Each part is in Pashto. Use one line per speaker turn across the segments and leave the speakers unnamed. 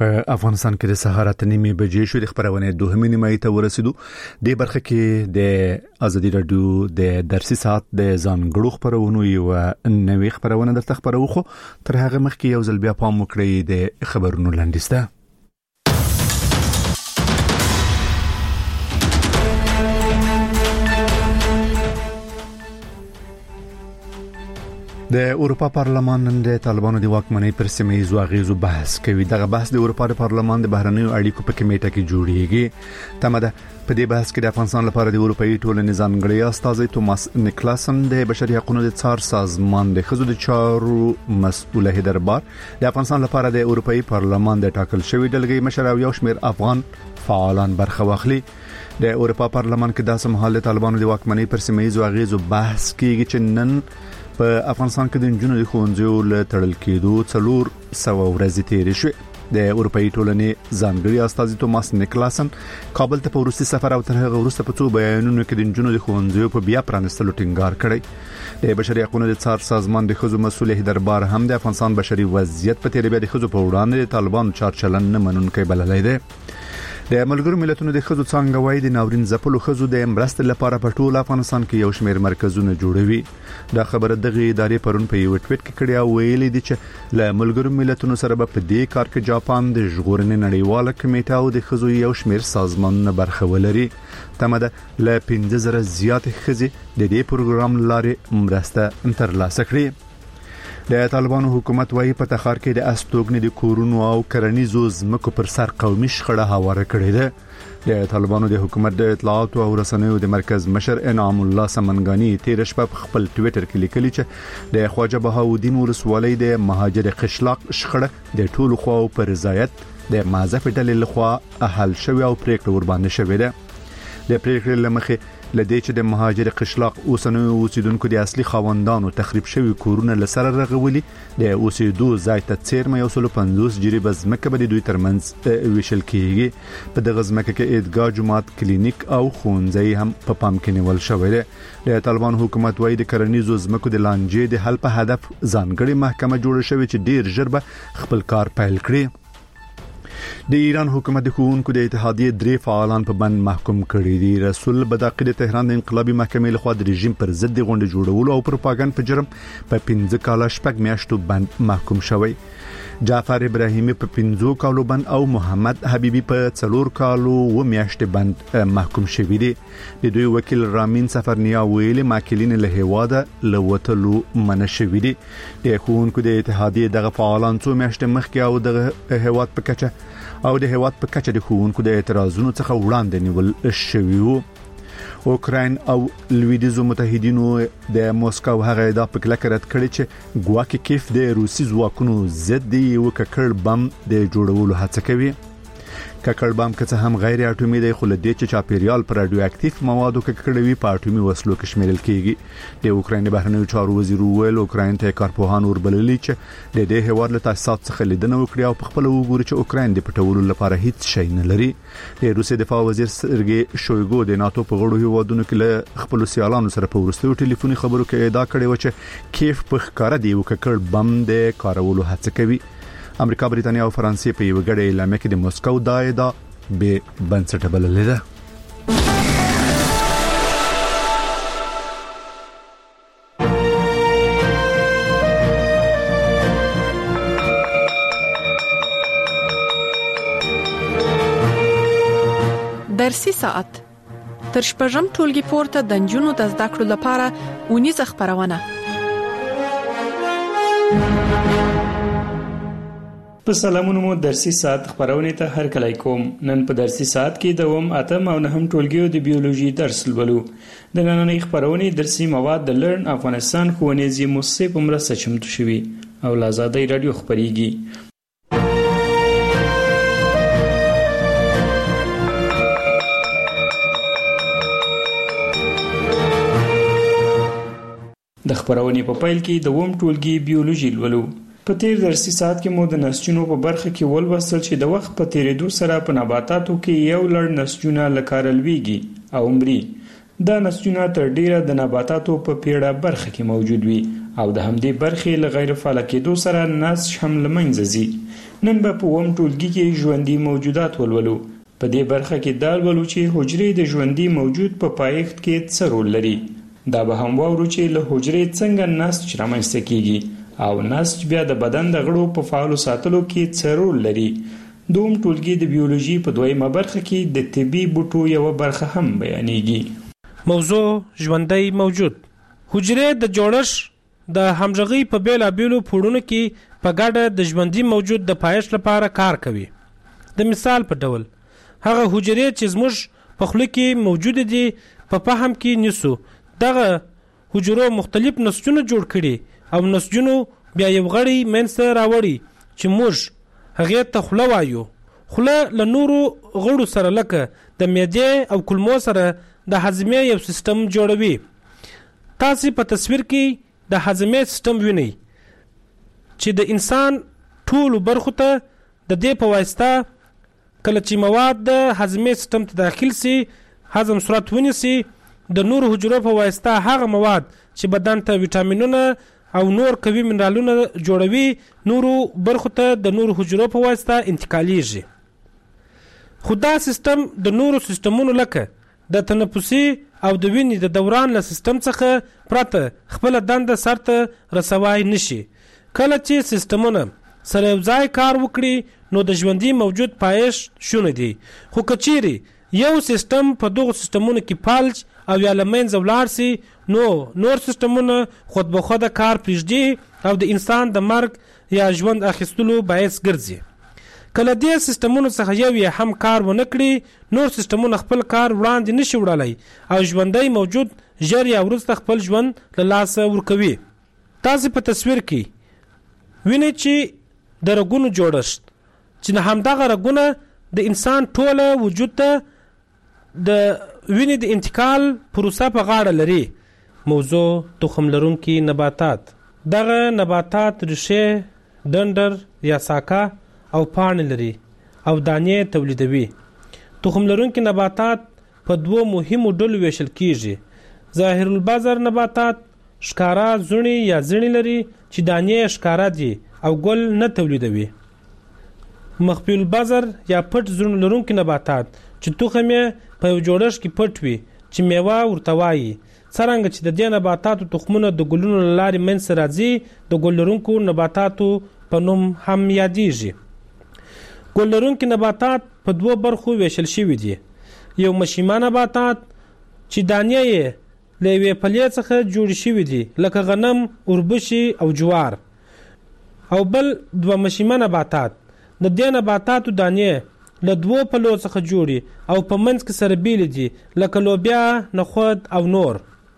په افغانستان کې د سهار 8:30 بجې شو د خبرونه دوهمې نیمه ته ورسېدو. د برخه کې د ازادي رادیو د درسي ساعت د ځانګړو خبرونو یو نوې خبرونه درته خبرو خو تر هغه مخکې یو ځل بیا پام وکړئ د خبرونو لاندسته. د اروپا پارلمان نن د طالبانو د واکمنۍ پر سیمه ییزو اغیزو بحث کوي. دغه بحث د اروپا د پارلمان د بهرنیو اړیکو په کمیټه کې جوړیږي. تمه ده په دې بحث کې د افغانستان لپاره د اروپאי ټولنې ځانګړی استازی توماس نیکلاسن د بشري حقوقو د څار سازمان د خزو د چارو مسؤل هیدربار د افغانستان لپاره د اروپאי پارلمان د ټاکل شوی ډلګۍ مشر او یو شمېر افغان فعالان برخه واخلي. د اروپا پارلمان کې داسې مهال د طالبانو د واکمنۍ پر سیمه ییزو اغیزو بحث کیږي چې نن په افغانستان کې د جنونو د ښوونځیو له تړل کېدو 400 ورځې تیرې شوې. د اروپאי ټولنې ځانګړي استازي توماس نیکلاسن کابل ته په روسي سفر او تر هغه وروسته په څو بیانونو کې د جنونو د ښوونځیو په بیا پرانستلو ټینګار کړی. د بشري حقوقو د څار سازمان د خزو مسؤل هیدربار هم د افغانستان بشري وضعیت په تیرې بیا د خزو په وړاندې د طالبانو چارچلن نه منونکي بللی دی. د ملګرو ملتونو د خزو څنګه وای د ناورین زپلو خزو د مرستې لپاره په ټول افغانستان کې یو شمېر مرکزونه جوړوي. دا خبره دغه ادارې پرون په یو ټویټ کې کړی او ویلي دي چې له ملګرو ملتونو سره په دې کار کې جاپان د ژغورنې نړیواله کمیټه او د خزو یو شمېر سازمانونه برخه ولري. تمه ده له 15,000 زیات خزي د دې پروګرام لارې مرسته ترلاسه کړي. د طالبانو حکومت وايي په تخار کې د استوګنې د کورونو او کرنیزو ځمکو پر سر قومي شخړه هواره کړې ده. د طالبانو د حکومت د اطلاعات او رسنیو د مرکز مشر انعام الله سمنګانی تیر شپه په خپل ټویټر کې لیکلي چې د خواجه بهاودین ولسوالۍ د مهاجر قشلاق شخړه د ټولو خواو پر رضایت د معزف ډلې لخوا حل شوی او پریکړه ور باندې شوې ده. د پریکړې لمخې لدې چې د مهاجر قشلاق اوسنوي اوسیدونکو د اصلي خاوندانو تخریب شوی کورونه لسره رغولي د اوسېدو ځای ته څیرمه 150 جریبه ځمکه به د دوی ترمنځ ویشل کیږي. په دغه ځمکه کې عیدګاه، جماعت، کلینیک او ښوونځي هم په پام کې نیول شوی دی. د طالبان حکومت وايي د کرنیزو ځمکو د لانجې د حل په هدف ځانګړي محکمه جوړه شوې چې ډیر ژر به خپل کار پیل کړي. د ایران حکومت د ښوونکو د اتحادیې 3 فعالان په بند محکوم کړي دي. رسول بداقي د تهران د انقلابي محکمې لخوا د رژیم پر ضد غونډه جوړولو او پروپاګاندا په جرم په 15 کاله شپږ میاشتو بند محکوم شوی. جعفر ابراهیمی په 15 کالو بند او محمد حبیبی په 4 کالو و میاشتې بند محکوم شوی دي. د دوی وکیل رامین سفرنیا ویلي ماکلین له هواده لوتلو منشوي دي. د ښوونکو د اتحادیې دغه فعالان څو میاشتې مخکې او د هواد په کچه د ښوونکو د اعتراضونو څخه وړاندې نیول شوی وو. اوکراین او لویدیزو متحدینو د موسکو هغه ادعا په کلکه رد کړې چې ګواکې کیف د روسي ځواکونو ضد دی یو ککړ بم د جوړولو هڅه کوي. ککړ بم که څه هم غیر اټومي دی خو لدې چې چاپیریال پر رادیو اکټیو موادو ککړوي په اټومي وسلو کې شمیرل کیږي. د اوکراین بهرنیو چارو وزیر ویل اوکراین ته کارپوهان وربللي چې د دې هواد له تاسیسات څخه لیدنه وکړي او په خپل وګوري چې اوکراین د پټولو لپاره هیڅ شی نه لري. د روسي دفاع وزیر سرګي شویګو د ناتو په غړو هیوادونو کې له خپل سیالانو سره په وروستیو ټلیفوني خبرو کې ادعا کړې و چې کیف په ښکارا دی ککړ بم د کارولو هڅه کوي. امریکا، بریټانیا او فرانسې په یو غړي اعلان کې د موسکو دایدا به بنسټ بللې ده.
درسي ساعت تر شپږم ټولګي پورته د نجونو د زده کړو لپاره ونیزه خبرونه.
په سلامونو مو درسي ساعت خبرونه ته هر کله کوم. نن په درسي ساعت کې دوم اتم او نهم ټولګیو د بیولوژي درس لولو. د نننۍ خبرونه درسي مواد د لرن افغانستان ښوونیزي مؤسسې په مرسته چمتو شوي او له آزادۍ رادیو خبريږي. د خبرونې په پیل کې دوم ټولګي بیولوژي لولو. په تیر درسي ساعت کې مو د نسجونو په برخه کې ولوستل چې د وخت په تیریدو سره په نباتاتو کې یو لړ نسجونه لکارلويږي او مري. دا نسجونه تر ډیره د نباتاتو په پیړه برخه کې موجود وي او د همدې برخې له غیر فعال کېدو سره نسج هم له منځه ځي. نن به په اووم ټولګي کې ژوندي موجودات ولولو. په دې برخه کې دا ولولو چې حجرې د ژوندي موجود په پایښت کې څه رول لري. دا به هم واورو چې له حجرې څنګه نسج رامنځته کیږي او نسج بیا د بدن د غړو په فعالو ساتلو کې څه رول لري. دوم ټولګي د بیولوژي په دویمه برخه کې د طبي بوټو یو برخه هم بیانېږي.
موضوع ژوندی موجود. حجرې د جوړښت د همغږي په بیلابیلو پوړونو کې په ګډه د ژوندي موجود د پایښت لپاره کار کوي. د مثال په ډول هغه حجرې چې زموږ په خوله کې موجود دي په فهم کې نیسو دغه حجرو مختلف نسجونه جوړ کړي او نسجونو بیا یو غړی منځته راوړي چې موږ هغه ته خوله وایو. خوله له نورو غړو سره لکه د معدې او کولمو سره د هضمې یو سیستم جوړوي. تاسو په تصویر کې د هضمې سیستم وینئ چې د انسان ټول برخو ته د دې په واسطه کله چې مواد د هضمې سیستم ته داخل سي هضم صورت ونیسي د نور حجرو په واسطه هغه مواد چې بدن ته ویټامینونه او نور قوي منرالونه جوړوي نورو برخو ته د نور حجرو په واسطه انتقالیږي. خو دا سیستم د نورو سیستمونو لکه د تنفسي او د وینې د دوران له سیستم څخه پرته خپل دنده سرته رسوای نشي. کله چې سیستمونه سره یو ځای کار وکړي نو د ژوندي موجود پایښت شونه دي. خو کچيري یو سیستم په دغه سیستمونو کې فلج او یا لمنځه ولاړ سي نو نور سیستمونه خود به خود کار پرېږدي او د انسان د مرګ یا ژوند اخیستلو باعث ګرځي. کله دې سیستمونو څخه یو یې هم کار ونه کړي نور سیستمونه خپل کار وړاندې نشي وړلای او ژوندی موجود ژر یا وروسته خپل ژوند له لاسه ورکوي. تاسو په تصویر کې وینئ چې د رګونو جوړښت چې همدغه رګونه د انسان ټوله وجود ته د وینې د انتقال پروسه په غاړه لري. موضوع تخم لرونکي نباتات. دغه نباتات ریښې، ډنډر یا ساکه او پاڼې لري او دانې تولیدوي. تخم لرونکي نباتات په دوو مهمو ډلو ویشل کیږي. ظاهر البذر نباتات ښکارا زړي یا زړي لري چې دانې ښکارا دي او ګل نه تولیدوي. مخفي البذر یا پټ زړي لرونکي نباتات چې تخم یې په یو جوړښت کې پټ وي چې میوه ورته وایي. څرنګه چې د دې نباتاتو تخمونه د ګلونو له لارې منځته راځي د ګل لرونکو نباتاتو په نوم هم یادیږي. ګل لرونکي نباتات په دوو برخو ویشل شوي دي. یو مشیمه نباتات چې دانې یې له یوې پلې څخه جوړې شوي دي لکه غنم، اوربشې او جوار. او بل دوه مشیمه نباتات د دې نباتاتو دانې له دوو پلو څخه جوړي او په منځ کې سره بیل دي لکه لوبیا، نخود او نور.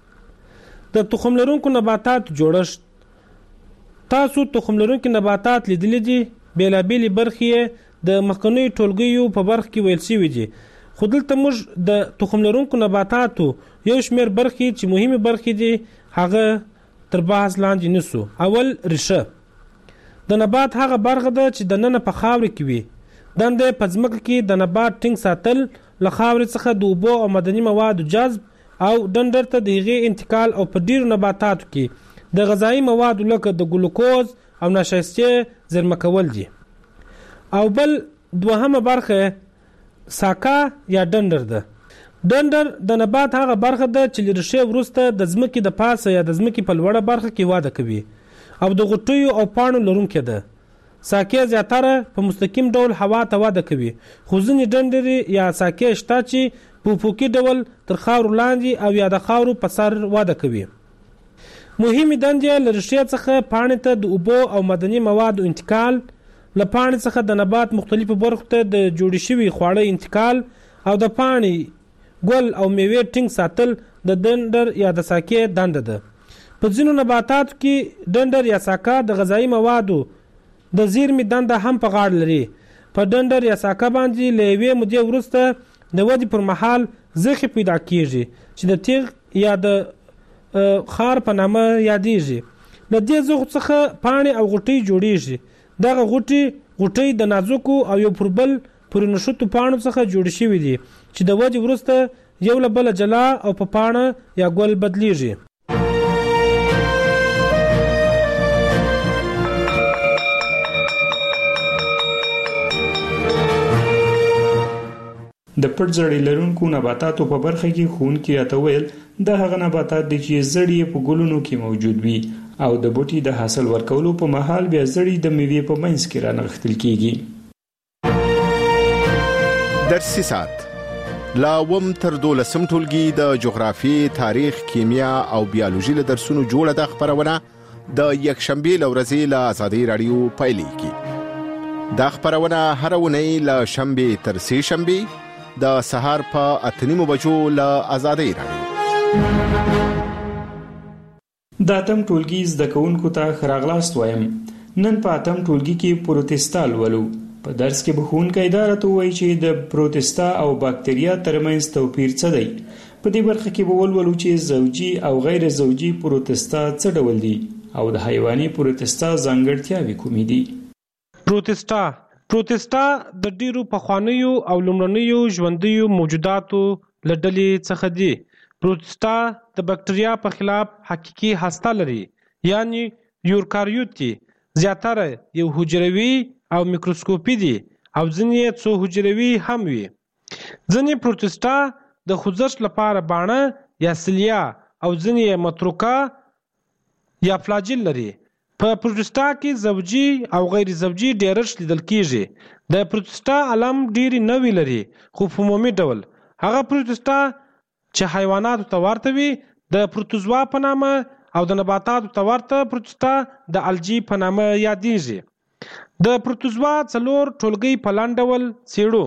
د تخم لرونکو نباتات جوړښت. تاسو تخم لرونکي نباتات لیدلي دي. بیلابیلې برخې د مخکنیو ټولګیو په برخه کې ویل شوي دي. خو دلته موږ د تخم لرونکو نباتاتو یو شمېر برخې چې مهمې برخې دي هغه تر بحث لاندې نیسو. اول ریښه. د نبات هغه برخه ده چې دننه په خاورې کې وي. دنده په ځمکه کې د نبات ټینګ ساتل، له خاورې څخه د اوبو او معدني موادو جذب او ډنډر ته د هغې انتقال او په ډیرو نباتاتو کې د غذایي موادو لکه د ګلوکوز او نشایستې زیرمه کول دي. او بل دوهمه برخه ساکه یا ډنډر ده. ډنډر د نبات هغه برخه ده چې له ریښې وروسته د ځمکې د پاسه یا د ځمکې په لوړه برخه کې وده کوي او د غوټیو او پاڼو لرونکې ده. ساکې زیاتره په مستقیم ډول هوا ته وده کوي، خو ځینې ډنډرې یا ساکې شته چې په افقي ډول تر خاورو لاندې او یا د خاورو په سر وده کوي. مهمې دندې له ریښې څخه پاڼې ته د اوبو او معدني موادو انتقال، له پاڼې څخه د نبات مختلفو برخو ته د جوړې شوي خواړه انتقال او د پاڼې، ګل او میوې ټینګ ساتل د ډنډر یا د ساکې دنده ده. په ځینو نباتاتو کې ډنډر یا ساکه د غذایي موادو د زیرمې دنده هم په غاړه لري. په ډنډر یا ساکه باندې له یوې مودې وروسته د ودې پر مهال زخې پیدا کیږي چې د تیغ یا د خار په نامه یادیږي. له دې زخو څخه پاڼې او غوټۍ جوړیږي. دغه غوټۍ د نازکو او یو پر بل پورې نښتو پاڼو څخه جوړې شوي دي چې د ودې وروسته یو له بله جلا او په پاڼه یا ګل بدلیږي.
د پټ زړې لرونکو نباتاتو په برخه کې ښوونکي راته ویل دا هغه نباتات دي چې زړې په ګلونو کې موجود وي او د بوټي د حاصل ورکولو په مهال بیا زړې د میوې په منځ کې رانغښتل کیږي.
درسي ساعت لا وم تر 12 ټولګي د جغرافي، تاریخ، کیمیا او بیولوژي له درسونو جوړه د خبرونه د یکشنبه لورځي له آزادۍ رادیو پایلیږي. دا خبرونه هر ونی له شنبه تر سه شنبه د سهار په 8:30 بجو له آزادۍ رادیو.
د اتم ټولګي زده کوونکو ته خراغلاست وایم. نن په اتم ټولګي کې پروتستا لولو. په درس کې به ښوونکی دا راته ووایي چې د پروتستا او باکتریا ترمنځ توپیر څه دی. په دې برخه کې به ولولو چې زوجي او غیر زوجي پروتستا څه ډول دي او د حیواني پروتستا ځانګړتیاوې کومې دي. پروتستا د ډیرو پخوانیو او لومړنیو ژوندیو موجوداتو له ډلې څخه دي. پروتستا د بکټریا په خلاف حقیقي هسته لري، یعنی یوکاریوت دي. زیاتره یو حجروي او میکروسکوپي دي او ځینې څو حجروي هم وي. ځینې پروتستا د خوځښت لپاره باڼه یا سیلیا او ځینې متروکه یا فلاجیل لري. په پروتستا کې زوجي او غیر زوجي ډیرښت لیدل کیږي. د پروتستا علم ډیری نوی لري، خو په عمومي ډول هغه پروتستا چې حیواناتو ته ورته وي د پروتوزوا په نامه او د نباتاتو ته ورته پروتستا د الجی په نامه یادیږي. د پروتوزوا 4 ټولګي په لاندې ډول څېړو.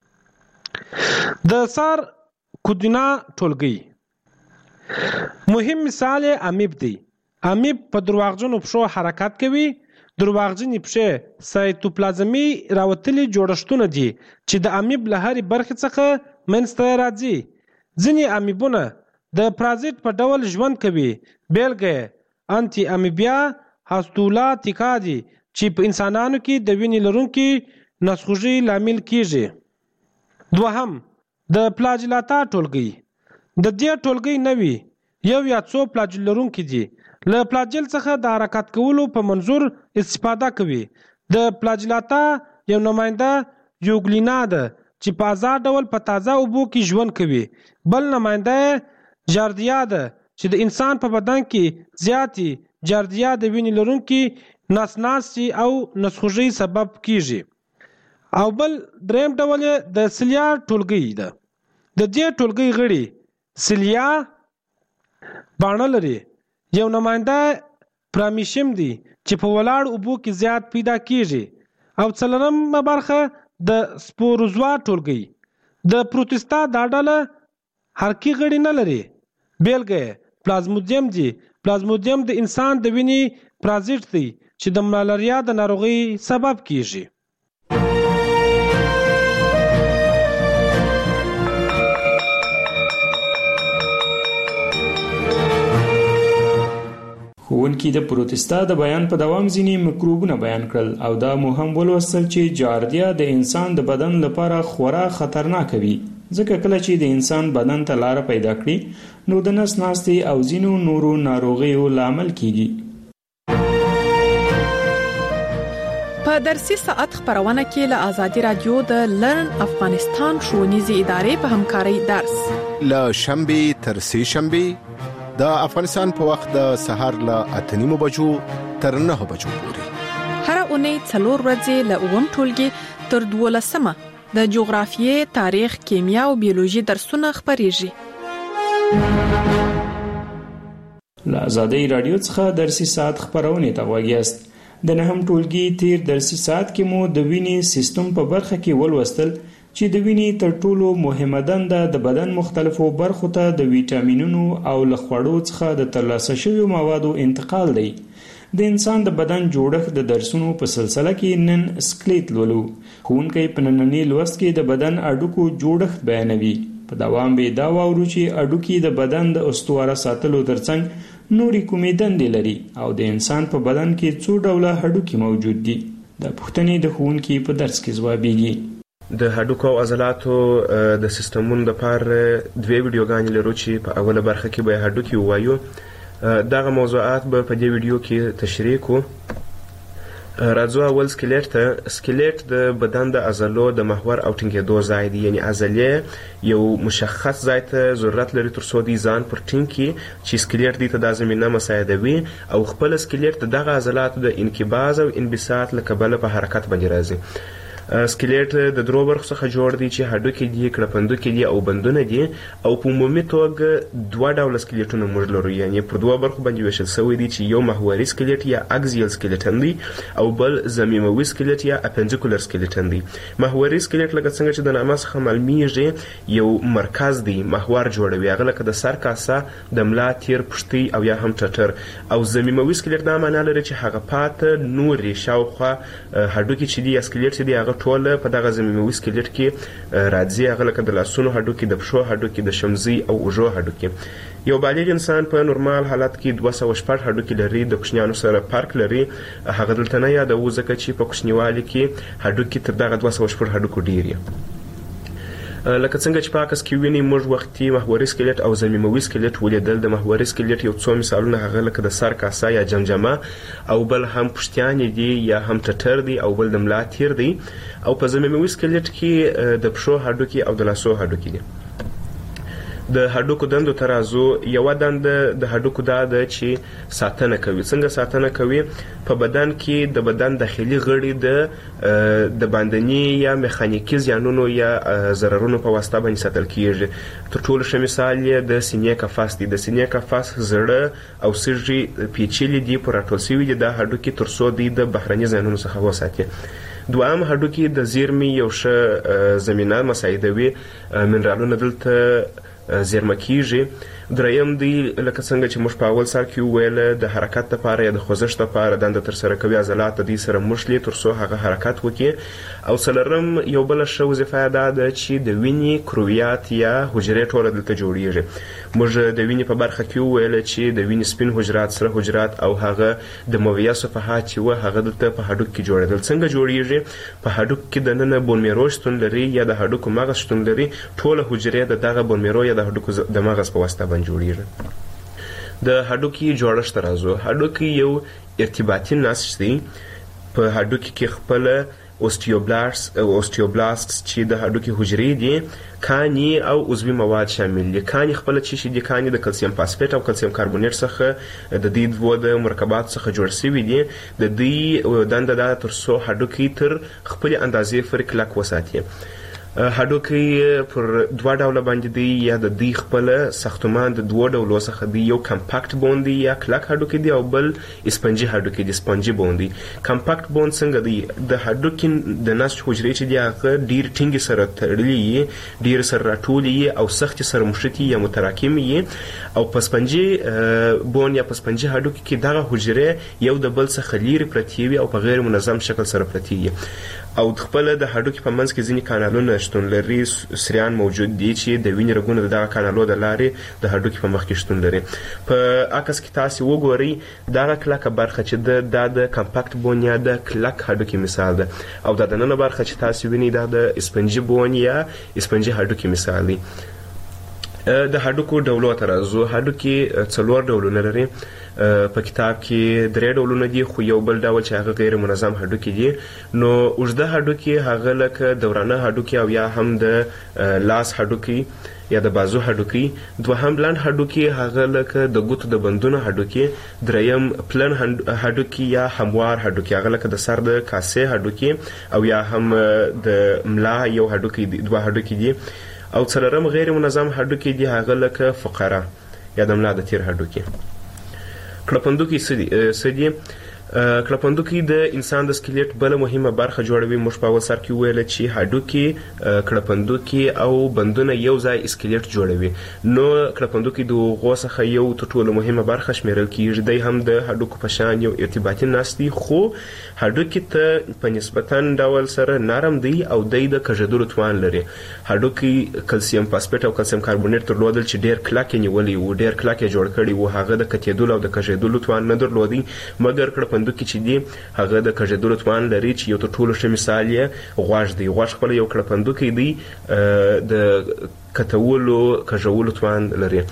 د سار کودینا ټولګي مهم مثال امیب دی. امیب په درواغجنو پښو حرکت کوي. درواغجنې پښې سایتوپلازمي راوتلي جوړښتونه دي چې د امیب له هرې برخې څخه منځته راځي. ځینې امیبونه د پرازیت په ډول ژوند کوي. بیلګه انټي امیبیا هاستولاتیکا دي چې په انسانانو کې د وینې لرونکي نسخوږي لامل کیږي. دوهم د پلاجلاتا ټولګي. د دې ټولګي نوي یو یا څو پلاجل لرونکي دي. له پلاجل څخه د حرکت کولو په منظور استفاده کوي. د پلاجلاتا یو نماینده یوګلینا ده چې په آزاد ډول په تازه اوبو کې ژوند کوي. بل نماینده جاردیا ده چې د انسان په بدن کې زیاتې جاردیا د وینې لرونکي ناسناسي او نسخوږي سبب کیږي. او بل دریم ډول د سیلیا ټولګي ده. د دې ټولګي غړي سیلیا باڼه لري. یو نماینده پرامیشم دی چې په ولاړ اوبو کې زیات پیدا کیږي. او څلورم برخه د سپوروزوا ټولګي. د پروتستا دا ډله حرکي غړي نه لري. بیلګه پلازمودیم دی. پلازمودیم د انسان د وینې پرازیت دی چې د ملاریا د ناروغۍ سبب کیږي. ښوونکي د پروتستا د بیان په دوام ځینې میکروبونه بیان کړل او دا مو هم ولوستل چې جاردیا د انسان د بدن لپاره خورا خطرناک وي، ځکه کله چې د انسان بدن ته لاره پیدا کړي نو د نس ناستې او ځینو نورو ناروغیو لامل کیږي.
په درسي ساعت خبرونه کې له آزادي رادیو د لرن افغانستان ښوونیزې ادارې په همکارۍ درس
له شنبه تر سه شنبه د افغانستان په وخت د سهار له 8:30 بجو تر 9 بجو پورې.
هر اونۍ 4 ورځې له 9 ټولګي تر 12 د جغرافیې، تاریخ، کیمیا او بیولوژي درسونه خبريږي.
له آزادۍ رادیو څخه درسي ساعت خبرونه ته وګیاست. د نهم ټولګي تیر درسي ساعت کې مو د وینې سیستم په برخه کې ولوستل چې د وینې تر ټولو مهمه دنده د بدن مختلفو برخو ته د ویټامینونو او له خوړو څخه د ترلاسه شویو موادو انتقال دی. د انسان د بدن جوړښت د درسونو په سلسله کې نن سکلیټ لولو. ښوونکی په ننني لوست کې د بدن اډوکو جوړښت بیانوي. په دوام به دا واورو چې اډوکي د بدن د استواره ساتلو ترڅنګ نورې کومې دندې لري او د انسان په بدن کې څو ډوله هډوکي موجود دي. د پوښتنې د ښوونکي په درس کې ځوابیږي.
د هډوکو او عضلاتو د سیستمونو لپاره دوه ویډیوګانې لرو چې په اوله برخه کې به هډوکي ووایو. دغه موضوعات به په دې ویډیو کې تشریح کوو. راځو اول سکلیټ ته. سکلیټ د بدن د عضلو د محور او ټینګېدو ځای دی، یعنی عضلې یو مشخص ځای ته ضرورت لري تر څو دی ځان پر ټینګ کړي چې سکلیټ دی ته دا زمینه مساعدوي او خپل سکلیټ د دغه عضلاتو د انقباض او انبساط له کبله په حرکت باندې راځي. سکلیټ د درو برخو څخه جوړ دی چې هډوکي دي، کړپندوکي دي او بندونه دي، او په عمومي توګه دوه ډوله سکلیټونه موږ لرو، یعنی پر دوه برخو باندې ویشل شوی دی چې یو محوري سکلیټ یا اکزیل سکلیټن دی او بل ضمیموي سکلیټ یا اپنډیکولر سکلیټن دی. محوري سکلیټ لکه څنګه چې د نامه څخه معلومیږي یو مرکز دی، محور جوړوي، هغه لکه د سر کاسه، د ملا تیر، پښتۍ او یا هم ټټر. او ضمیموي سکلیټ دا معنا لري چې هغه پاته نورې شاوخوا هډوکي چې دي یا سکلیټ چې دی هغه ټوله په دغه ضمیموي سکلیټ کې راځي، هغه لکه د لاسونو هډوکي، د پښو هډوکي، د شمزۍ او اوږو هډوکي. یو بالغ انسان په نورمال حالت کې 206 هډوکي لري، د کوچنیانو سره فرق لري. هغه دلته نه یادوو ځکه چې په کوچنیوالي کې هډوکي تر دغه 206 هډوکو ډیر دي. لکه څنګه چې په عکس کې ویني موږ وختي محوري سکلیټ او ضمیموي سکلیټ ولیدل. د محوري سکلیټ یو څو مثالونه هغه لکه د سر کاسه یا جمجمه، او بل هم پښتیانې دي یا هم ټټر دی، او بل د ملا تیر دی. او په ضمیموي سکلیټ کې د پښو هډوکي او د لاسو هډوکي دي. د هډوکو دندو ته راځو. یوه دنده د هډوکو دا ده چې ساتنه کوي. څنګه ساتنه کوي؟ په بدن کې د بدن داخلي غړي د باندني یا میخانیکي زیانونو یا ضررونو په واسطه باندې ساتل کیږي. تر ټولو ښه مثال یې د سینې قفس دی. د سینې قفس زړه او سږي پیچلي دي، پر راټول شوي دي دا هډوکي تر څو دوی د بهرني زیانونو څخه وساتي. دوام هډوکي د زیرمې یو ښه زمینه مساعدوي، منرالونه دلته زیرمه کیږي. دریم دی لکه څنګه چې موږ په اول سر کې وویل د حرکت لپاره یا د خوځښت لپاره دنده ترسره کوي، عضلات د دې سره مښلي تر څو هغه حرکت وکړي. او څلورم یو بله ښه وظیفه دا ده چې د وینې کرویات یا حجرې ټوله دلته جوړیږي. موږ د وینې په برخه کې وویل چې د وینې سپین حجرات، سره حجرات او هغه د مویه صفحات چې وه هغه دلته په هډوک کې جوړېدل. څنګه جوړیږي؟ په هډوک کې دننه بون میرو شتون لري یا د هډوکو مغز شتون لري. ټوله حجرې د دغه بون میرو یا د هډوکو د مغز په واسطه جوړیږي. د هډوکي جوړښت ته راځو. هډوکي یو ارتباطي نسج دی. په هډوکي کې خپل اوستیوبلاست چې د هډوکي حجرې دي، کاني او عضوي مواد شامل دي. کاني خپل چې دي کاني د کلسیم فاسفیټ او کلسیم کاربونیټ څخه د دې دوه د مرکبات څخه جوړ شوي دي. د دې دنده دا تر څو هډوکي تر خپل اندازې پورې کلک وساتي. هډوکي پر دوه ډوله باندې دی، یا د دوی خپل ساختمان د دوه ډولو څخه دی. یو کمپاکټ بون دی یا کلک هډوکي دی، او بل اسپنجي هډوکي دی، سپنجي بون دی. کمپاکټ بون څنګه دی؟ د هډوکي د نسج حجرې چې دی هغه ډیر ټینګې سره تړلي، ډیر سره راټولي او سخت سره مشتي یا متراکم یي. او په سپنجي بون یا په سپنجي هډوکي کې دغه حجرې یو د بل څخه لیرې پرتې وي او په غیر منظم شکل سره پرتې وي. او خپل د هډوکي په منځ کې ځینې کانالونه شتون لري، سریان موجود دي چې د وینې رګونه د دغه کانالو د لارې د هډوکي په مخ کې شتون لري. په عکس کې تاسو وګورئ دغه کلکه برخه چې د کمپاکټ بون یا د کلک هډوکي مثال ده، او د دننه برخه چې تاسو وینئ دا د اسپنجي بون یا اسپنجي هډوکي مثال دی. د هډوکو ډولو ته راځو. هډوکي 4 ډولونه لري. په کتاب کې 3 ډولونه دي، خو یو بل ډول چې هغه غیر منظم هډوکي دي. نو اوږده هډوکي هغه لکه دورانه هډوکي او یا هم د لاس هډوکي یا د بازو هډوکي. دوهم لنډ هډوکي هغه لکه د ګوتو د بندونو هډوکي. دریم پلن هډوکي یا هموار هډوکي هغه لکه د سر د کاسې هډوکي او یا هم د ملا یو هډوکي دي، 2 هډوکي دي. او څلورم غیر منظم هډوکي دي هغه لکه فقره یا د ملا د تیر هډوکي. کړپندوکي څه دي؟ کړپندوکي د انسان د سکلیټ بل مهمه برخه جوړوي. موږ په اول سر کې ویل چې هډوکي، کړپندوکي او بندونه یو ځای سکلیټ جوړوي. نو کړپندوکي د هغو څخه یو تر ټولو مهمه برخه شمیرل کیږي. دی هم د هډوکو په شان یو ارتباطي نسج دی، خو هډوکي ته په نسبتا ډول سره نرم دی او دی د کږېدلو توان لري. هډوکي کلسیم فاسفیټ او کلسیم کاربونیټ درلودل چې ډیر کلک یې نیولی و، ډیر کلک یې جوړ کړی و. هغه د کتېدلو او د کږېدلو توان نه درلودی، مګر کړپندوکي چې دی هغه د کږېدلو توان لري، چې یو تر ټولو ښه مثال یې غوږ دی. غوږ خپله یو کړپندوکي دی، د کتولو کږولو توان لري.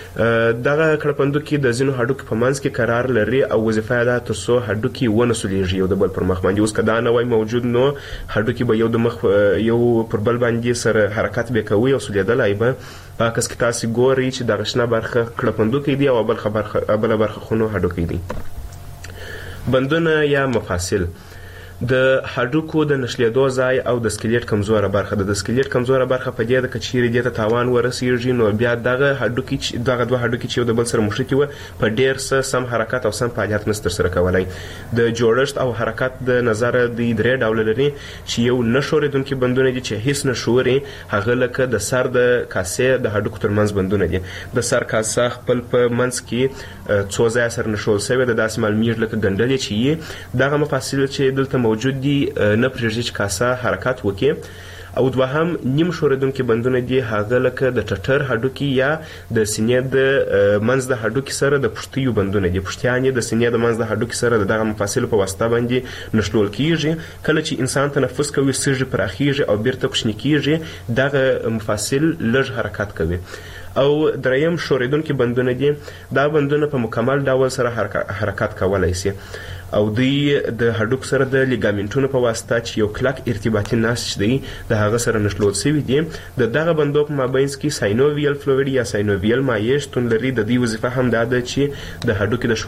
دغه کړپندوکي د ځینو هډوکو په منځ کې قرار لري او وظیفه یې ده تر څو هډوکي ونه سولېږي یو د بل پر مخ باندې. اوس که دا نه وای موجود نو هډوکي به یو د مخ یو پر بل باندې سره حرکت به کوي او سولېدلی به. په عکس کې تاسې ګورئ چې دغه شنه برخه کړپندوکی دی او بله برخه خو نو هډوکی دی. بندونه یا مفاصل د هډوکو د نښلېدو ځای او د سکلیټ کمزوره برخه ده. د سکلیټ کمزوره برخه په دې ده که چیرې دې ته تاوان ورسېږي نو بیا دغه دوه هډوکي چې یو د بل سره مښتي وه په ډېر څه سم حرکت او سم فعالیت نشي ترسره کولی. د جوړښت او حرکت د نظره دوی 3 ډوله لري چې یو نه ښورېدونکي بندونه دي چې هیڅ نه ښوري، هغه لکه د سر د کاسې د هډوکو ترمنځ بندونه دي. د سر کاسه خپل په منځ کې څو ځایه سره نښول شوې ده، داسې معلومیږي لکه ګنډلې چې یې. دغه مفاصل چې دلته موجود دي نه پرېږدي چې کاسه حرکت وکړي. او دوهم نیم ښورېدونکي بندونه دي، هغه لکه د ټټر هډوکي یا د سینې د منځ د هډوکي سره د پښتیو بندونه دي. پښتیان یې د سینې د منځ د هډوکي سره د دغه مفاصلو په واسطه باندې نښلول کیږي. کله چې انسان تنفس کوي سږي پراخیږي او بیرته کوچني کیږي، دغه مفاصل لږ حرکت کوي. او دریم ښورېدونکي بندونه دي، دا بندونه په مکمل ډول سره حرکت کولی شي او دوی د هډوک سره د لیګامنټونو په واسطه چې یو کلک ارتباطي نسج دی د هغه سره نښلول شوي دي. د دغه بندو په مابینځ کې ساینوویل فلویډ یا ساینوویل مایع شتون لري. د دوی وظیفه هم دا ده چې د هډوکي د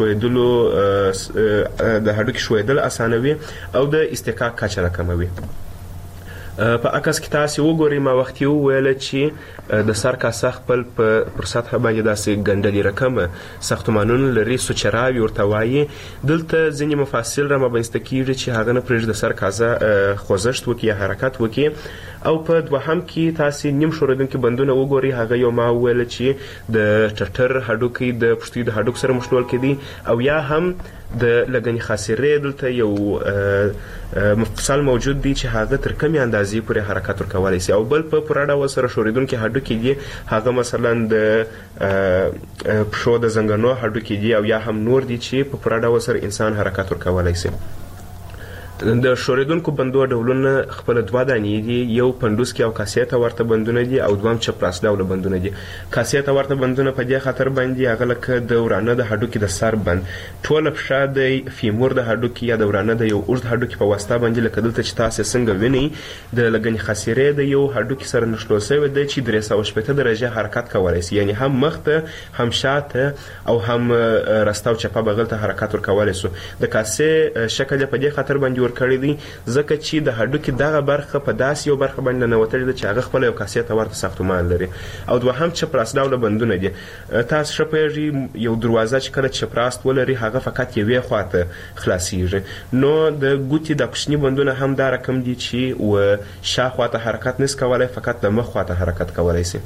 هډوکي ښویېدل اسانوي او د استحقاق کچه راکموي. په عکس کې تاسې وګورئ، ما وختي وویله چې د سر کاسه خپل پر سطحه باندې داسې ګنډلې رقمه ساختمانونه لري، سوچراوي ورته وایي. دلته ځینې مفاصل را مابینځته کېږي چې هغه نه پرېږدي د سر کاسه خوځښت وکړي یا حرکت وکړي. او په دوهم کې تاسې نیم ښورېدونکي بندونه وګورئ، هغه یو ما وویله چې د ټټر هډوکي د پښتیو د هډوکو سره مښلول کېدي. او یا هم د لګنې خاصرې دلته یو مفصل موجود دی چې هغه تر کمې اندازې پورې حرکت ورکولی شي. او بل په پوره ډول سره ښورېدونکي هډوکي دي، هغه مثلا د پښو د زنګنو هډوکي دي او یا هم نور دي چې په پوره ډول سره انسان حرکت ورکولی شي. د ښورېدونکو بندو ډولونه خپل 2 دانې دي، یو پنډوسکي او کاسې ته ورته بندونه دي او دویم چپراس ډوله بندونه دي. کاسې ته ورته بندونه په دې خاطر باندې هغه لکه د ورانه د هډوکي د سر بند، ټوله پښه د فیمور د هډوکي یا د ورانه د یو اوږد هډوکي په واسطه باندې لکه دلته چې تاسې څنګه وینئ د لګنې خاصرې د یو هډوکي سره نښلول شوی دی چې 360 درجې حرکت کولی شي، یعنی هم مخته هم شاته او هم راسته او چپه بغل ته حرکت ورکولی شو. د کاسې شکل یې په دې خاطر باندې کړی دی ځکه چې د هډوکي دغه برخه په داسې یو برخه باندې ننوتلې ده چې هغه خپله یو کاسې ته ورته ساختمان لري. او دوهم چپراس ډوله بندونه دي. تاسو ښه پوهېږئ یو دروازه چې کله چپراست ولري هغه فقط یوې خواته خلاصیږي، نو د ګوتې د کوچني بندونه هم دا رقم دي چې شا خواته حرکت نشي کولی، فقط د مخ خواته حرکت کولی شي.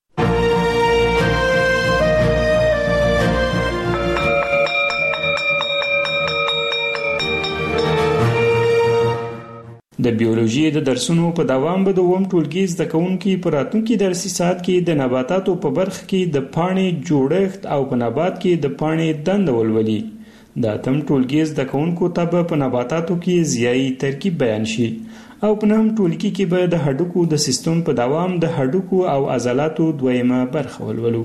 د بیولوژي د درسونو په دوام به د اووم ټولګي زده کوونکي په راتلونکي درسي ساعت کې د نباتاتو په برخه کې د پاڼې جوړښت او په نبات کې د پاڼې دنده ولولي. د اتم ټولګي زده کوونکو ته به په نباتاتو کې ضیایي ترکیب بیان شي او په نهم ټولګي کې به د هډوکو د سیستم په دوام د هډوکو او عضلاتو دویمه برخه ولولو.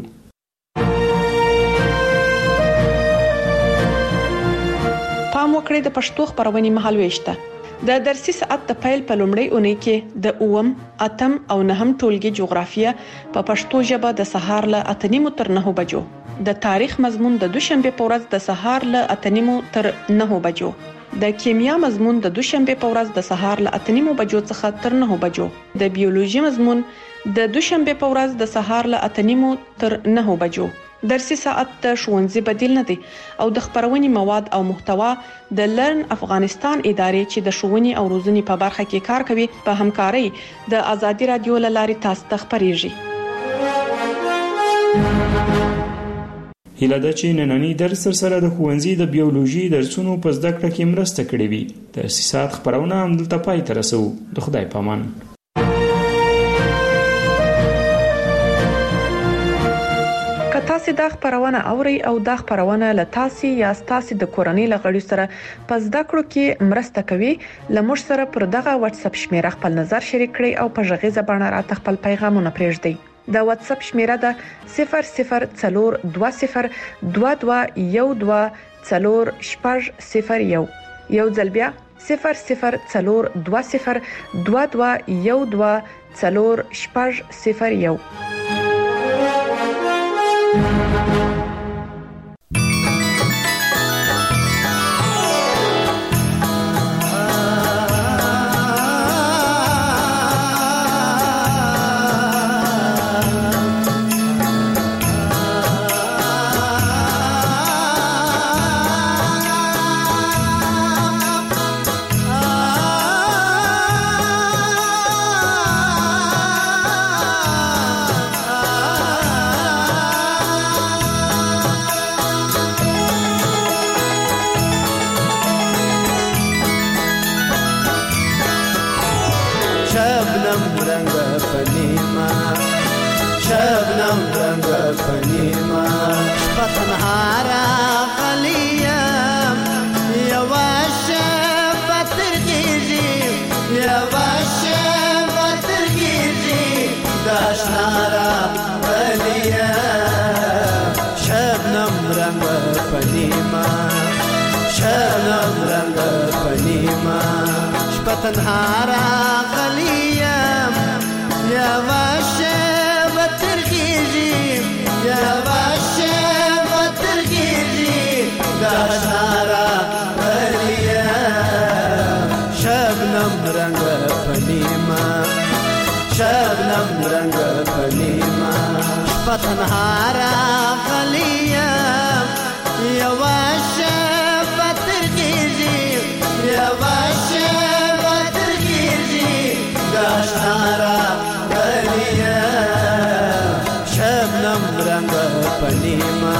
پام وکړئ د پښتو خبرونې مهالويشته. د درسي ساعت د پیل په لومړۍ اونۍ کې د اووم، اتم او نهم ټولګي جغرافیه په پښتو ژبه د سهار له 8:30 تر 9 بجو، د تاریخ مضمون د دوشنبه په ورځ د سهار له 8:30 تر 9 بجو، د کیمیا مضمون د دوشنبه په ورځ د سهار له 8:30 بجو څخه تر 9 بجو، د بیولوژي مضمون د دوشنبه په ورځ د سهار له 8:30 تر 9 بجو. درسي ساعت د ښوونځي بدیل نه دی او د خبرونې مواد او محتوا د لرن افغانستان ادارې چې د ښوونې او روزنې په برخه کې کار کوي په همکارۍ د ازادي رادیو له لارې تاسو ته خبرېږي.
هیله ده چې نننی درس سره د ښوونځي د بیولوژي درسونو په زده کړه کې مرسته کړې وي. درسي ساعت خبرونه همدلته پای ته رسو. د خدای په امان.
تاسو دا خبرونه اوري او دا خبرونه له تاسو یا تاسو د کورنۍ لغړی سره په زده کړو کې مرسته کوي. لمر سره پر دغه واتس اپ شمیره خپل نظر شریک کړئ او په ژغې زبانه راته خپل پیغامونه پرېږدئ. د واتس اپ شمیره ده 004022124001 یو ځل بیا 004022124001
تنهارا غليم يا باشا بترخيجي يا باشا بترخيجي داشنارا غليم شبنم رنگ فنيما شبنم رنگ فنيما تنهارا غليم يا باشا بترخيجي يا باشا داشنارا غليا شبنم رنگ فنيما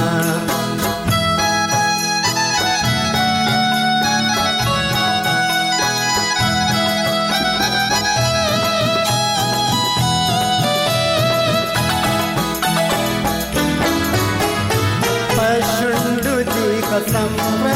پشندو دی قسم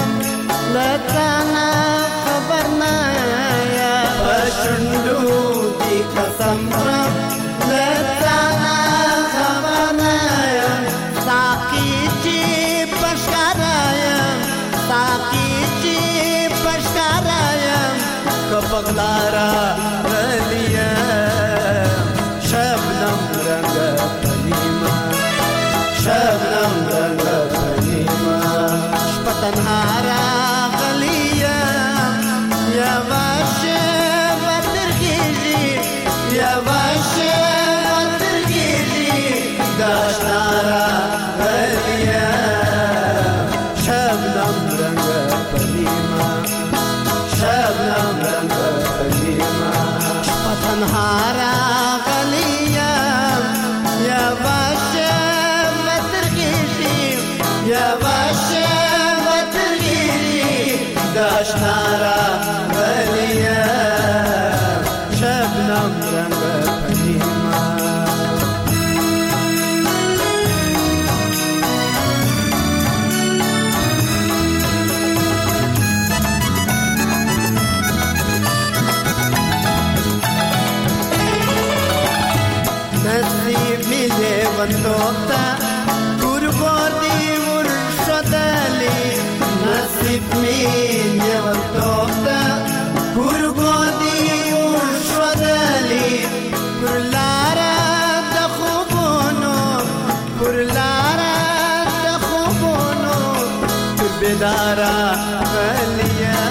لتانا خبرنا یا پشندو قسم رب لتانا خبرنایم ساقی چی پشکارایم ساقی چی پشکارایم کپغلارا غلیم شبنم رنگ فنیما شبنم رنگ فنیما شپتنهارا غلیم یا باشه يا باشا وترقيجي داشنارا غليا شبنم رنگ فنيما شبنم رنگ فنيما شبتنهارا غليا يا باشا وترقيجي يا باشا وترقيجي داشنارا غليا شبنم رنگ فنيما نصيبي لونتوتا كوربودي ورشدالي نصيبي لونتوتا كوربودي پرلارا دخوبونو پرلارا دخوبونو بیدارا غلیا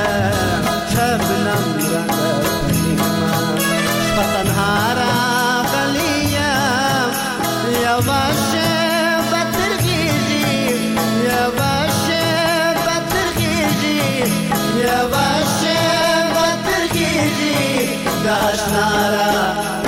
شبنم رنگ فنیما شپتنهارا غلیا یا باشه بترخیجی یا باشه بترخیجی یا باشه بترخیجی داشنارا